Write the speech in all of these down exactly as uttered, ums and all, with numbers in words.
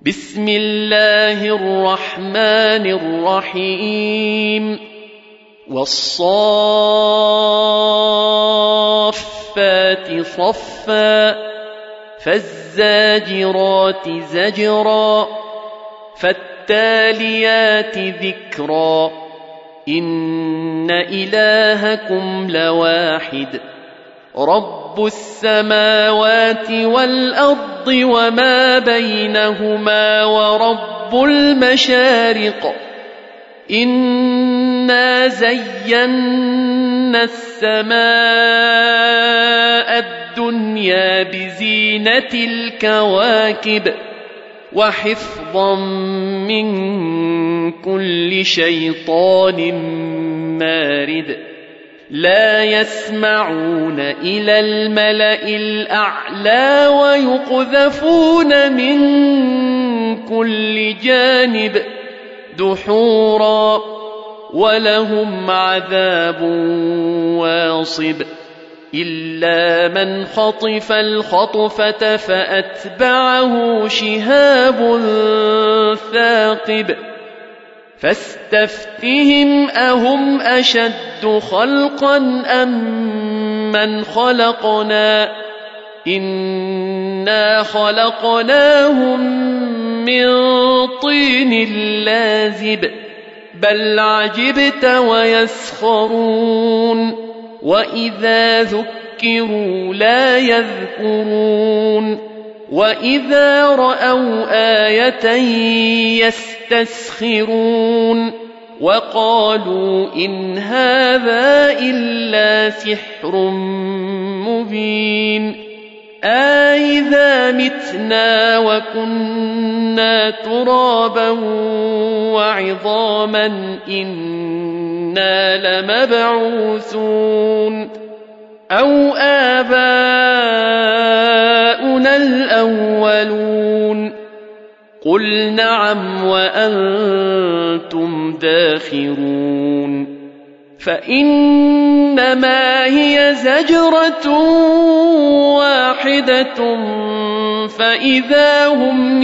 بسم الله الرحمن الرحيم والصافات صفا فالزاجرات زجرا فالتاليات ذكرا إن إلهكم لواحد رب السماوات والأرض وما بينهما ورب المشارق إنا زينا السماء الدنيا بزينة الكواكب وحفظا من كل شيطان مارد لا يسمعون إلى الملأ الأعلى ويقذفون من كل جانب دحورا ولهم عذاب واصب إلا من خطف الخطفة فأتبعه شهاب ثاقب فاستفتهم أهم أشد خلقا أم من خلقنا إنا خلقناهم من طين لازب بل عجبت ويسخرون وإذا ذكروا لا يذكرون وإذا رأوا آية يستسخرون وقالوا إن هذا إلا سحر مبين أإذا متنا وكنا ترابا وعظاما إنا لمبعوثون أو آباؤنا الأولون قل نعم وأنتم داخرون فإنما هي زجرة واحدة فإذا هم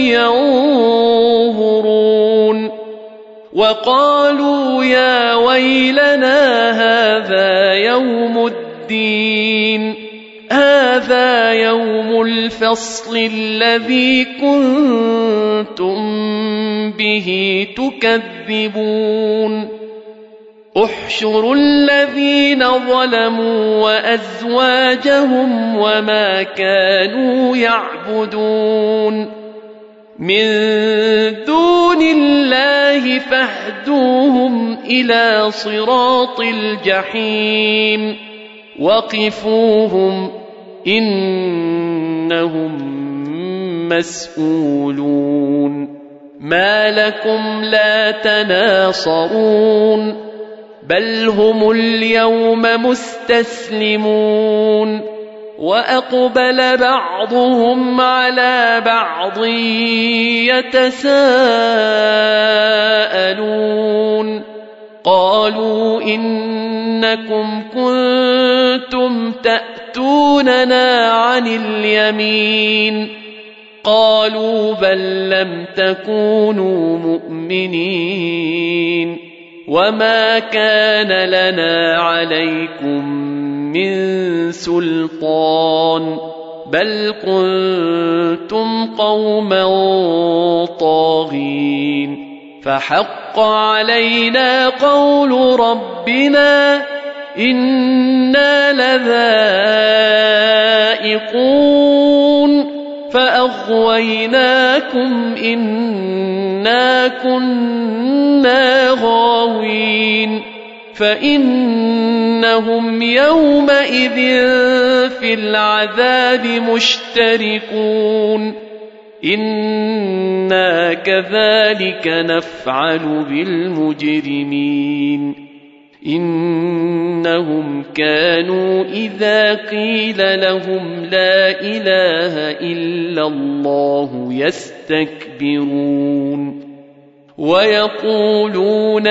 ينظرون وقالوا يا ويلنا هذا يوم الدين هذا يوم الفصل الذي كنتم به تكذبون احشروا الذين ظلموا وأزواجهم وما كانوا يعبدون من دون الله فاهدوهم إلى صراط الجحيم وقفوهم إنهم مسؤولون ما لكم لا تناصرون بل هم اليوم مستسلمون وأقبل بعضهم على بعض يتساءلون قالوا إنكم كنتم تأتوننا عن اليمين قالوا بل لم تكونوا مؤمنين وما كان لنا عليكم من سلطان بل كنتم قوما طاغين فحق علينا قول ربنا إنا لذائقون فأغويناكم إنا كنا غاوين فإنهم يومئذ في العذاب مشتركون إنا كذلك نفعل بالمجرمين إنهم كانوا إذا قيل لهم لا إله إلا الله يستكبرون ويقولون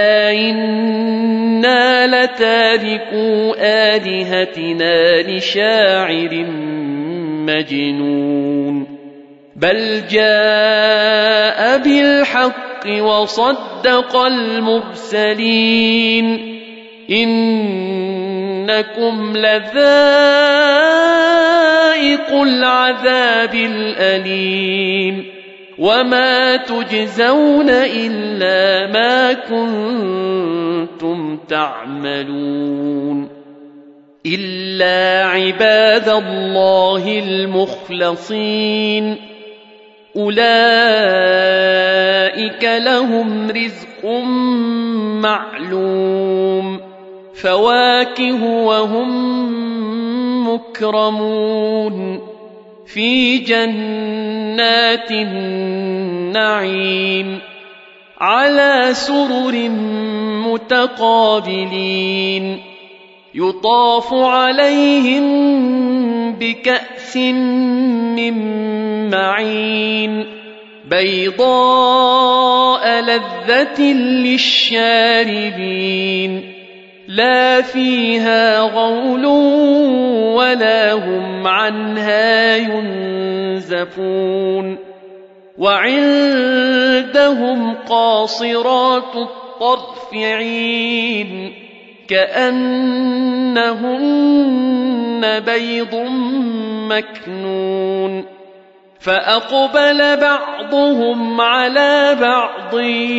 أئنا لتاركو آلهتنا لشاعر مجنون بل جاء بالحق وصدق المرسلين إنكم لذائق العذاب الأليم وما تجزون إلا ما كنتم تعملون إلا عباد الله المخلصين أولئك لهم رزق معلوم فواكه وهم مكرمون في جنات النعيم على سرر متقابلين يطاف عليهم بكأس من معين بيضاء لذة للشاربين لا فيها غول ولا هم عنها ينزفون وعندهم قاصرات الطرف عين كأنهن بيض مكنون فأقبل بعضهم على بعض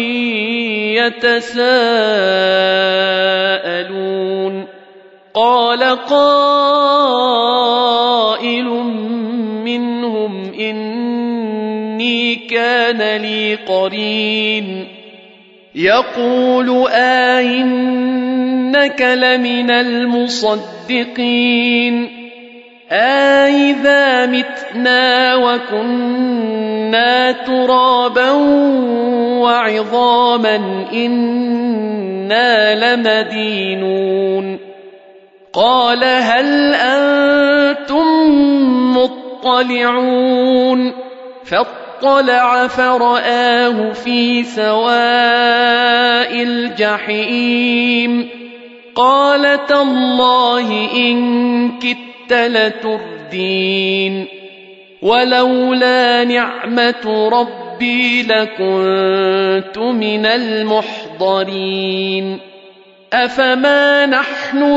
يتساءلون قال قائل منهم إني كان لي قرين يقول آئنك لمن المصدقين آئذا متنا وكنا ترابا وعظاما إنا لمدينون قال هل أنتم مطلعون فاطلع فرآه في سواء الجحيم قال تالله إن كدت لتردين ولولا نعمة ربي لكنت من المحضرين أفما نحن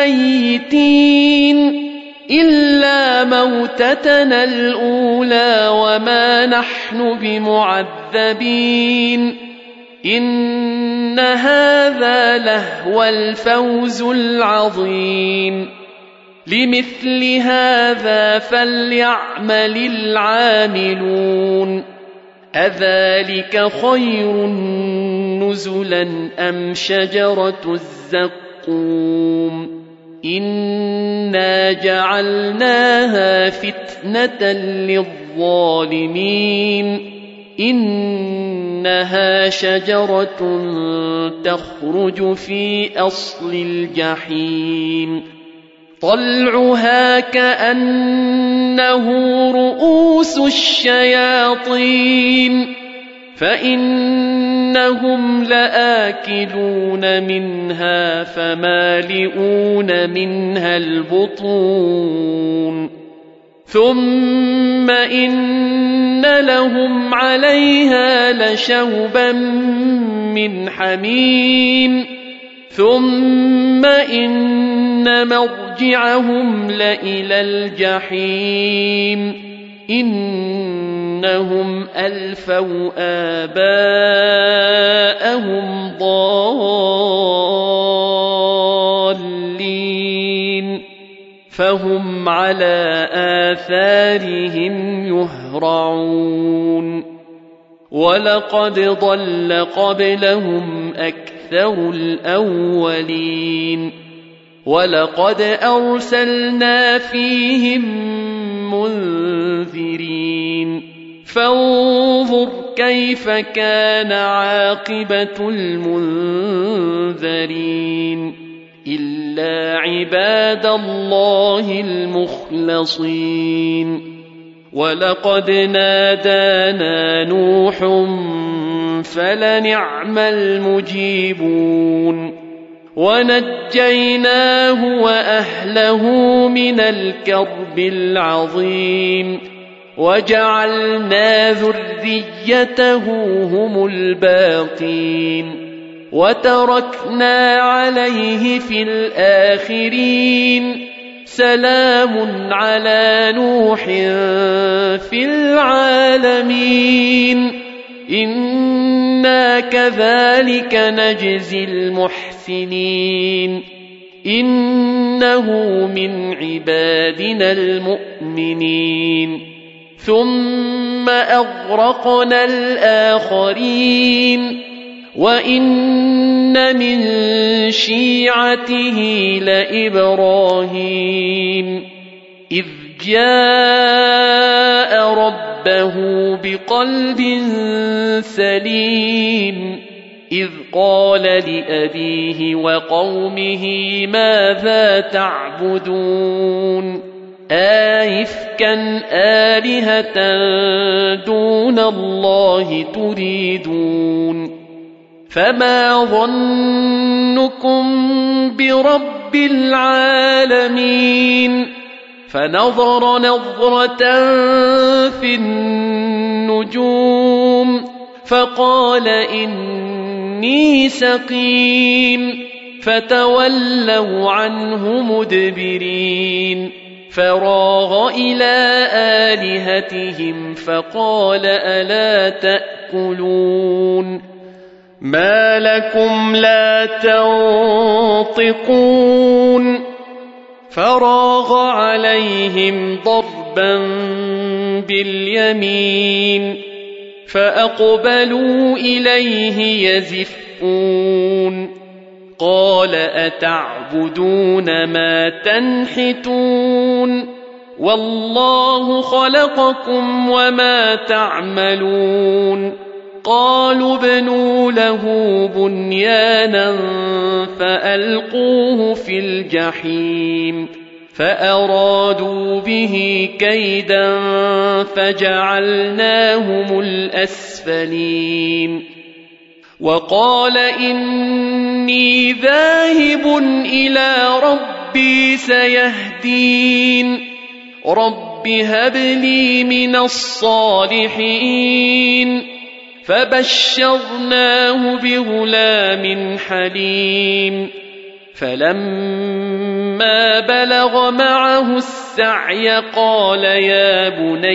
بميتين إلا موتتنا الأولى وما نحن بمعذبين إن هذا لهو الفوز العظيم لمثل هذا فليعمل العاملون أذلك خير نزلا أم شجرة الزقوم إنا جعلناها فتنة للظالمين إنها شجرة تخرج في أصل الجحيم طلعها كأنه رؤوس الشياطين فإنهم لآكلون منها فمالئون منها البطون ثم إن لهم عليها لشوبا من حميم ثم إن مرجعهم لإلى الجحيم إنهم ألفوا آباءهم ضالين فهم على آثارهم يهرعون ولقد ضل قبلهم أكثر الأولين ولقد أرسلنا فيهم منذرين فانظر كيف كان عاقبة المنذرين إلا عباد الله المخلصين ولقد نادانا نوح فلنعم المجيبون ونجيناه وأهله من الكرب العظيم وجعلنا ذريته هم الباقين وتركنا عليه في الآخرين سلام على نوح في العالمين إنا كذلك نجزي المحسنين إنه من عبادنا المؤمنين ثم أغرقنا الآخرين وإن من شيعته لإبراهيم إذ جاء ربه بقلب سليم إذ قال لأبيه وقومه ماذا تعبدون آئفكا آلهة دون الله تريدون فما ظنكم برب العالمين فنظر نظرة في النجوم فقال إني سقيم فتولوا عنه مدبرين فراغ إلى آلهتهم فقال ألا تأكلون ما لكم لا تنطقون فراغ عليهم ضربا باليمين فأقبلوا إليه يزفون قال أتعبدون ما تنحتون والله خلقكم وما تعملون قالوا ابنوا له بنيانا فألقوه في الجحيم فأرادوا به كيدا فجعلناهم الأسفلين وقال إني ذاهب إلى ربي سيهدين رب هب لي من الصالحين فبشرناه بغلام حليم فلما بلغ معه السعي قال يا بني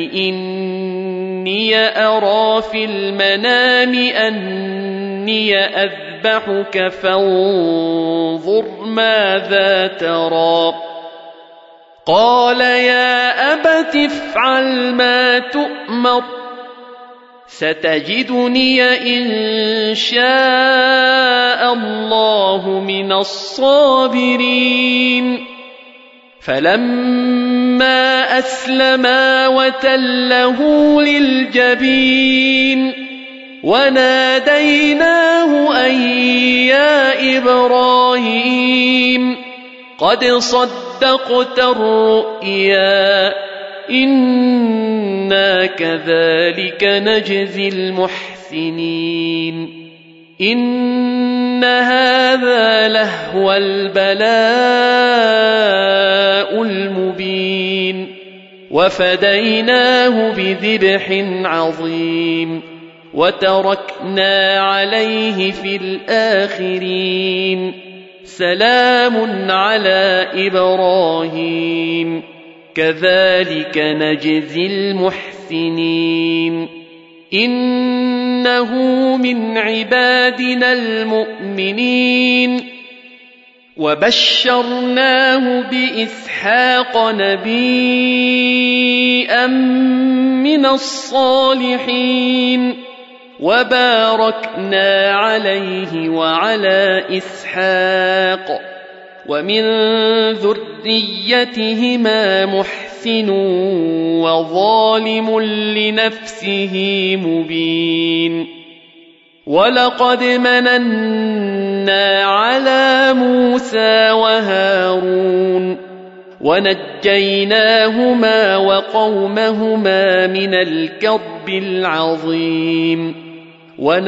إني أرى في المنام أني أذبحك فانظر ماذا ترى قال يا أبت افعل ما تؤمر ستجدني إن شاء الله من الصابرين فلما أسلما وتله للجبين وناديناه أن يا إبراهيم قد صدقت الرؤيا إنا كذلك نجزي المحسنين إن هذا لهو البلاء المبين وفديناه بذبح عظيم وتركنا عليه في الآخرين سلام على إبراهيم كذلك نجزي المحسنين إنه من عبادنا المؤمنين وبشرناه بإسحاق نبيا من الصالحين وباركنا عليه وعلى إسحاق ومن ذريتهما محسن وظالم لنفسه مبين ولقد مننا على موسى وهارون ونجيناهما وقومهما من الكرب العظيم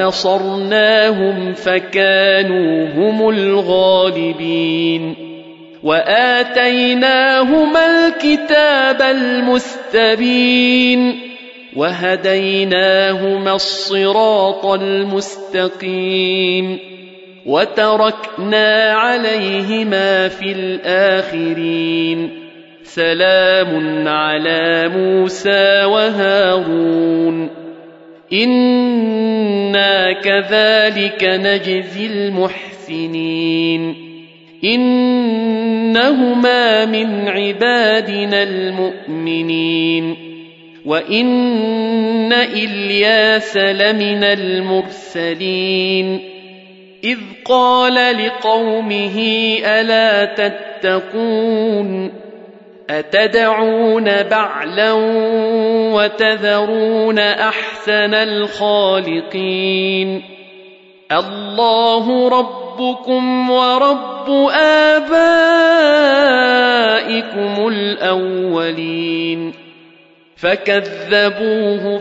ونصرناهم فكانوا هم الغالبين وآتيناهما الكتاب المستبين وهديناهما الصراط المستقيم وتركنا عليهما في الآخرين سلام على موسى وهارون إنا كذلك نجزي المحسنين إنهما من عبادنا المؤمنين وإن إلياس لمن المرسلين إذ قال لقومه ألا تتقون أتدعون بعلا وتذرون أحسن الخالقين الله ربكم ورب آبائكم الأولين فكذبوه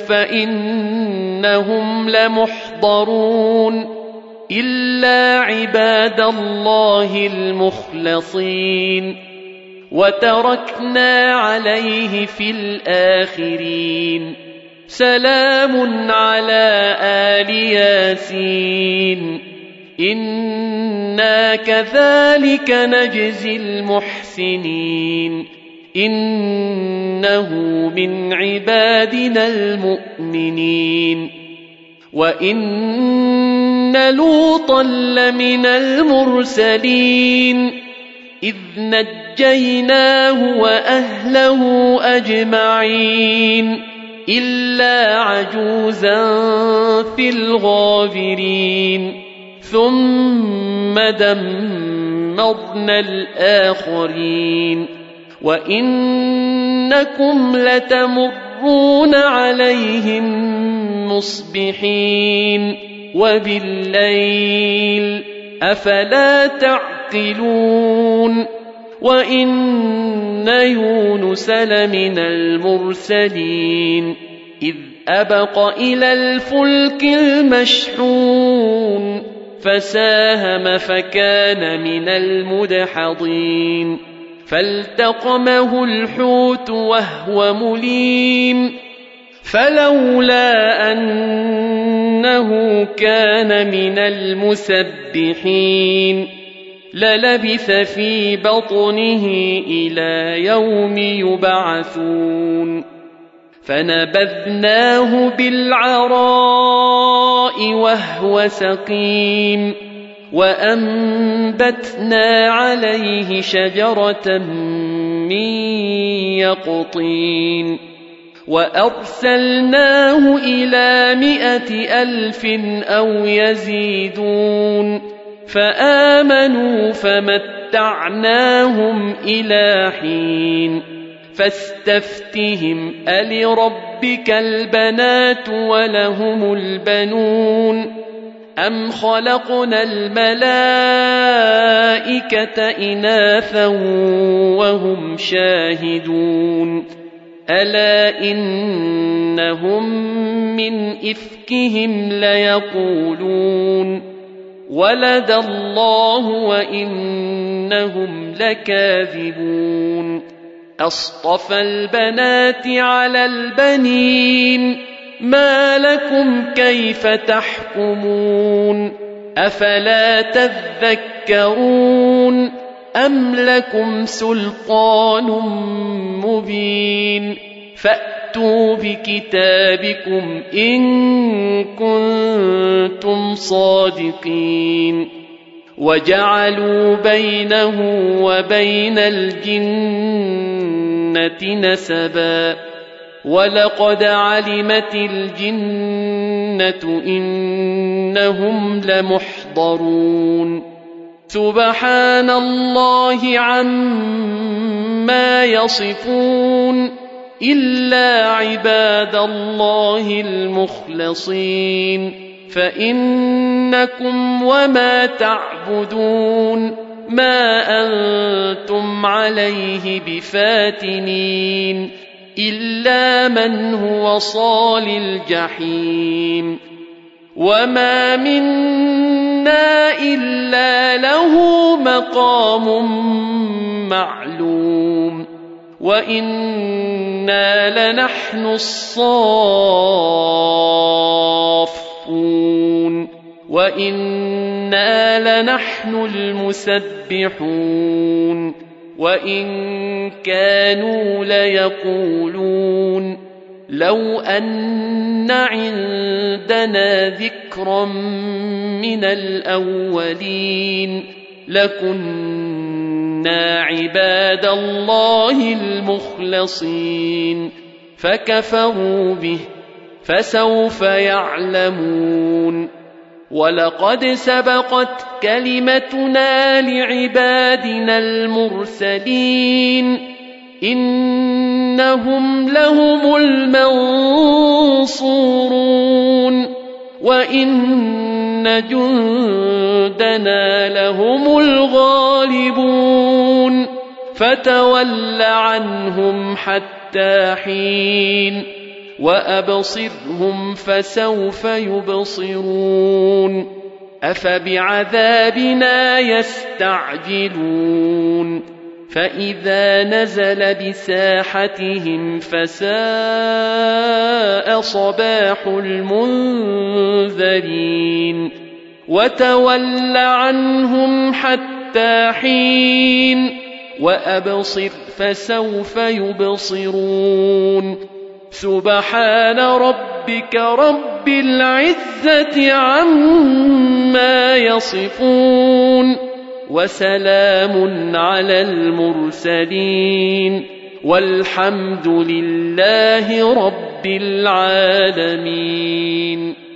فإنهم لمحضرون إلا عباد الله المخلصين وتركنا عليه في الآخرين سلام على آل ياسين إنا كذلك نجزي المحسنين إنه من عبادنا المؤمنين وإن لوطا لمن المرسلين إذ نجيناه وأهله أجمعين إلا عجوزا في الغابرين ثم دمرنا الآخرين وإنكم لتمرون عليهم مصبحين وبالليل أفلا تعقلون وإن يونس لمن المرسلين إذ أبق إلى الفلك المشحون فساهم فكان من المدحضين فالتقمه الحوت وهو مليم فلولا أنه كان من المسبحين للبث في بطنه إلى يوم يبعثون فنبذناه بالعراء وهو سقيم وأنبتنا عليه شجرة من يقطين وأرسلناه إلى مائة ألف أو يزيدون فآمنوا فمتعناهم إلى حين فاستفتهم ألربك البنات ولهم البنون أم خلقنا الملائكة إناثا وهم شاهدون ألا إنهم من إفكهم ليقولون ولد الله وإنهم لكاذبون أصطفى البنات على البنين ما لكم كيف تحكمون أفلا تذكرون أم لكم سلطان مبين فأتوا بكتابكم إن كنتم صادقين وجعلوا بينه وبين الجنة نسبا ولقد علمت الجنة إنهم لمحضرون سبحان الله عما يصفون إلا عباد الله المخلصين فإنكم وما تعبدون ما أنتم عليه بفاتنين إلا من هو صال الجحيم وما من منا إلا له مقام معلوم وإنا لنحن الصافون وإنا لنحن المسبحون وإن كانوا ليقولون لو أن عندنا ذكرا من الأولين لكنا عباد الله المخلصين فكفروا به فسوف يعلمون ولقد سبقت كلمتنا لعبادنا المرسلين إنهم لهم المنصورون وإن جندنا لهم الغالبون فتول عنهم حتى حين وأبصرهم فسوف يبصرون أفبعذابنا يستعجلون فإذا نزل بساحتهم فساء صباح المنذرين وتول عنهم حتى حين وأبصر فسوف يبصرون سبحان ربك رب العزة عما يصفون وسلام على المرسلين والحمد لله رب العالمين.